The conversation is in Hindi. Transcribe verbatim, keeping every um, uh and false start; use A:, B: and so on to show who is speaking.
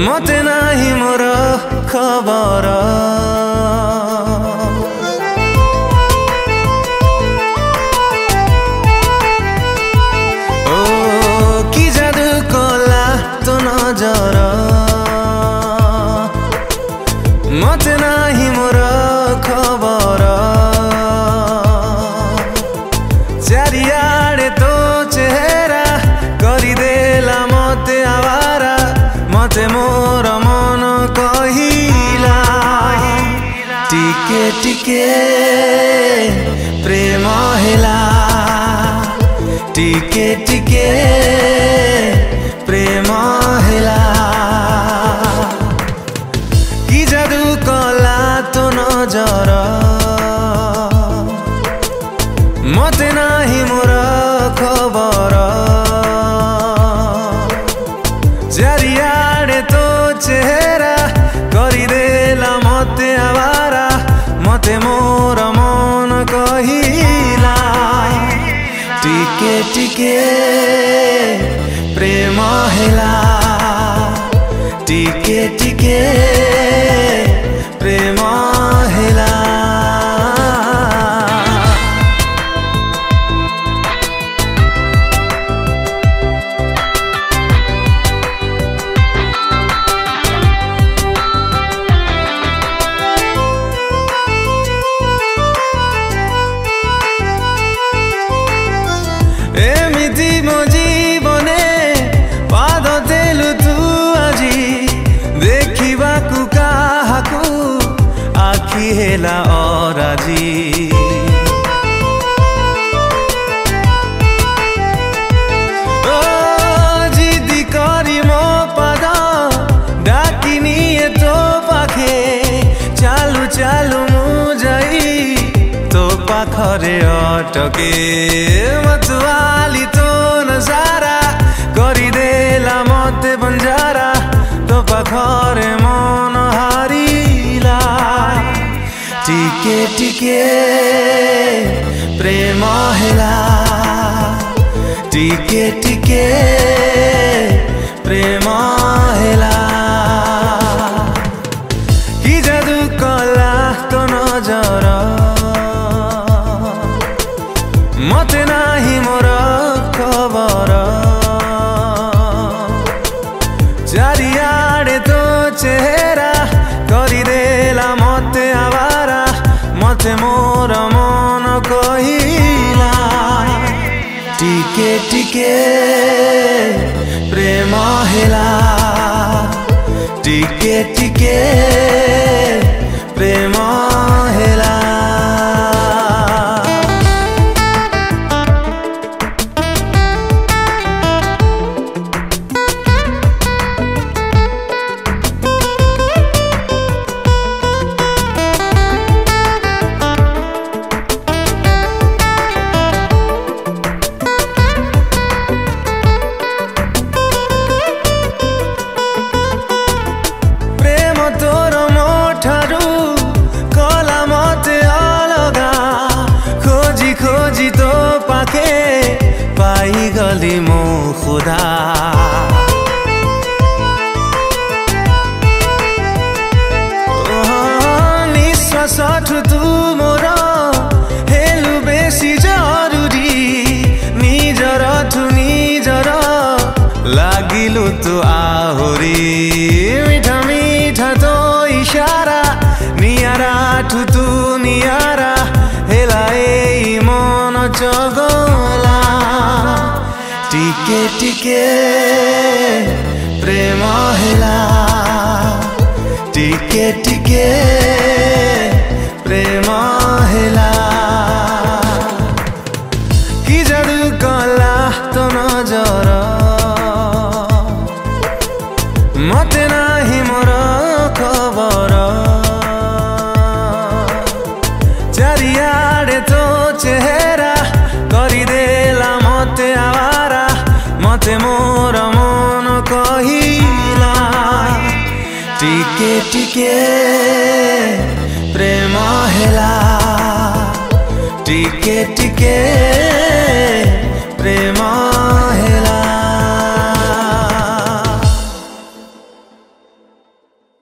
A: मते नाही मोर खबर ओ कि जादू कला तो नजर मते नाही मोर खबर चारियाडे तो चेहरा करिदेला मते आवारा मते मोर मन कहिला टिके टिके प्रेम हेला टिके टिके प्रेम हेला कि जादू कला तो नजर मते नाही मोर खबर चारियाडे तो चेहरा करिदेला मते आवारा मते मोर मन कहिला टिके टिके प्रेम हेला टिके टिके प्रेम हेला एमिति मो जीवने पाद देलु तू आजी देखिबाकु काहाकु आखि हेला अराजी ओ जिदी करी मो पाद डाकी निए तो पाखे चालू चालू मु जाई तो पाखरे अटके मतवाली तो नजारा करिदेला मते बंजारा तो पाखरे मन हारिला टिके टिके प्रेम हेला टिके टिके प्रेम हेला कि जादू कला तो नजर मते नाही मोर खबर चारियाडे तो चेहरा करिदेला मते आवारा मते मोर मन कहिला टिके टिके प्रेम हेला टिके टिके प्रेम हेला पाई गली मो खुदा निश्वास तू मोर हेलु बेसी जरूरी निजर ठु निजर लागिलु तू आहुरी मीठा मीठा तो इशारा नियारा ठु तू नियारा हेला ए मन चगला टिके टिके प्रेम हेला टिके टिके प्रेम हेला कि जादू कला तो नजर मते नाही मोर खबर चारियाडे तो चेहरा करिदेला मते आवारा मते मोर मन कहिला टिके टिके प्रेम हेला टिके टिके